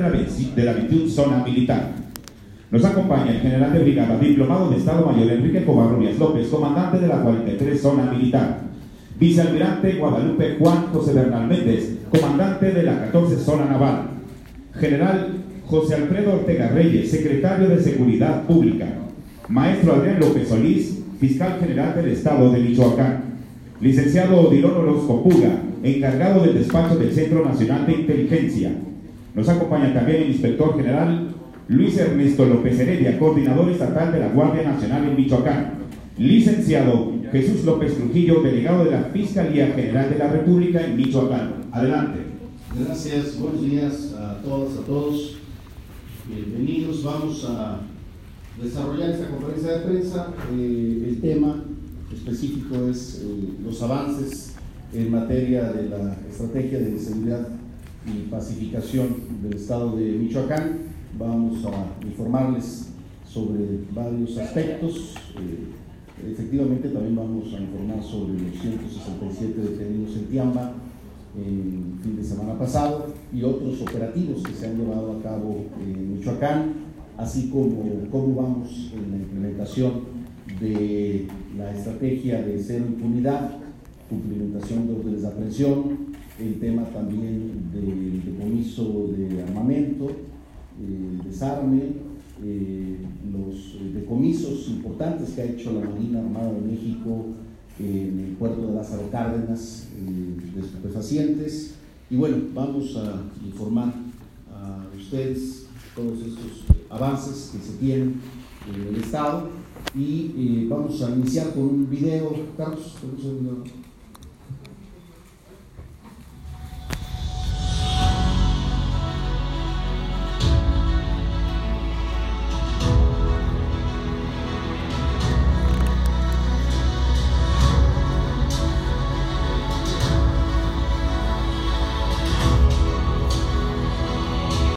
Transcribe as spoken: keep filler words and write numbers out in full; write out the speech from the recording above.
la, de la veintiuna Zona Militar. Nos acompaña el general de brigada, diplomado de Estado Mayor Enrique Covarrubias López, comandante de la cuarenta y tres Zona Militar. Vicealmirante Guadalupe Juan José Bernal Méndez, comandante de la catorce Zona Naval. General José Alfredo Ortega Reyes, secretario de Seguridad Pública. Maestro Adrián López Solís, fiscal general del Estado de Michoacán. Licenciado Odilon Orozco Puga, encargado del despacho del Centro Nacional de Inteligencia. Nos acompaña también el inspector general Luis Ernesto López Heredia, coordinador estatal de la Guardia Nacional en Michoacán. Licenciado Jesús López Trujillo, delegado de la Fiscalía General de la República en Michoacán. Adelante. Gracias, buenos días a todas, a todos. Bienvenidos. Vamos a desarrollar esta conferencia de prensa. Eh, el tema específico es eh, los avances en materia de la estrategia de seguridad y pacificación del estado de Michoacán. Vamos a informarles sobre varios aspectos. Eh, efectivamente, también vamos a informar sobre los ciento sesenta y siete detenidos en Tiamba el fin de semana pasado y otros operativos que se han llevado a cabo en Michoacán, así como cómo vamos en la implementación de la estrategia de cero impunidad, cumplimentación de órdenes de aprehensión, el tema también del decomiso de armamento, eh, desarme, eh, los decomisos importantes que ha hecho la Marina Armada de México en el puerto de Lázaro Cárdenas, eh, de estupefacientes. Y bueno, vamos a informar a ustedes todos estos avances que se tienen en el estado y eh, vamos a iniciar con un video. Carlos, ¿tenemos el video?